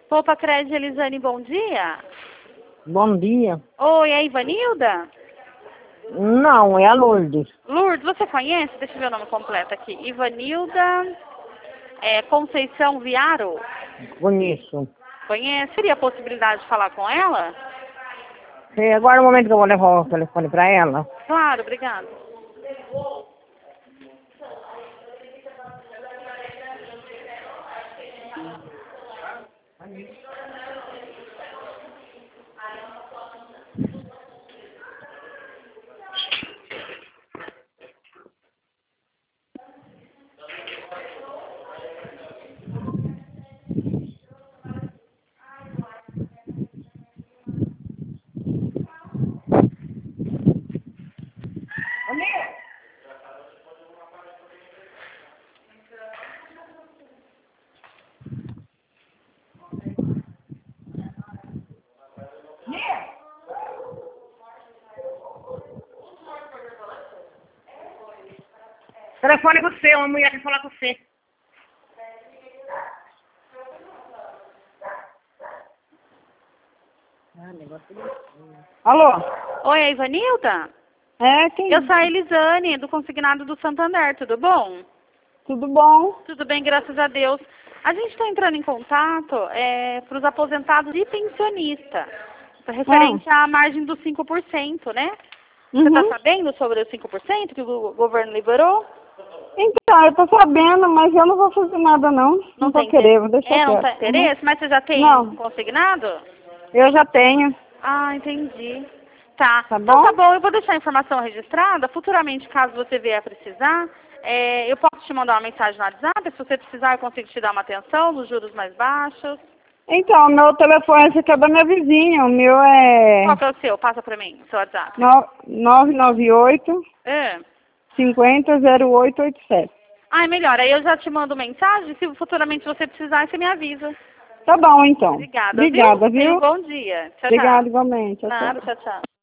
Poupa Crédito, Elisane, bom dia. Bom dia. Oi, é a Ivanilda? Não, é a Lourdes. Lourdes, você conhece? Deixa eu ver o nome completo aqui. Ivanilda Conceição Viaro? Conheço. Conhece? Seria a possibilidade de falar com ela? Agora é o momento que eu vou levar o telefone para ela. Claro, obrigada. Telefone com você, uma mulher quer falar com você. Alô? Oi, é a Ivanilda? Quem? Eu sou a Elisane, do Consignado do Santander, tudo bom? Tudo bom? Tudo bem, graças a Deus. A gente está entrando em contato para os aposentados e pensionistas, referente à margem dos 5%, né? Você está sabendo sobre os 5% que o governo liberou? Então, eu tô sabendo, mas eu não vou fazer nada não. Não tô querendo, deixa eu não tem interesse? Mas você já tem consignado? Eu já tenho. Ah, entendi. Tá. Tá bom? Então tá bom, eu vou deixar a informação registrada. Futuramente, caso você vier a precisar, eu posso te mandar uma mensagem no WhatsApp. Se você precisar, eu consigo te dar uma atenção nos juros mais baixos. Então, meu telefone esse aqui é da minha vizinha, o meu Qual que é o seu? Passa pra mim, o seu WhatsApp. 998 500887. Ah, é melhor. Aí eu já te mando mensagem. Se futuramente você precisar, você me avisa. Tá bom, então. Obrigada, Obrigada, viu? viu? Bom dia. Tchau, Obrigada, tchau. igualmente. Tchau, tchau. Nada, tchau, tchau.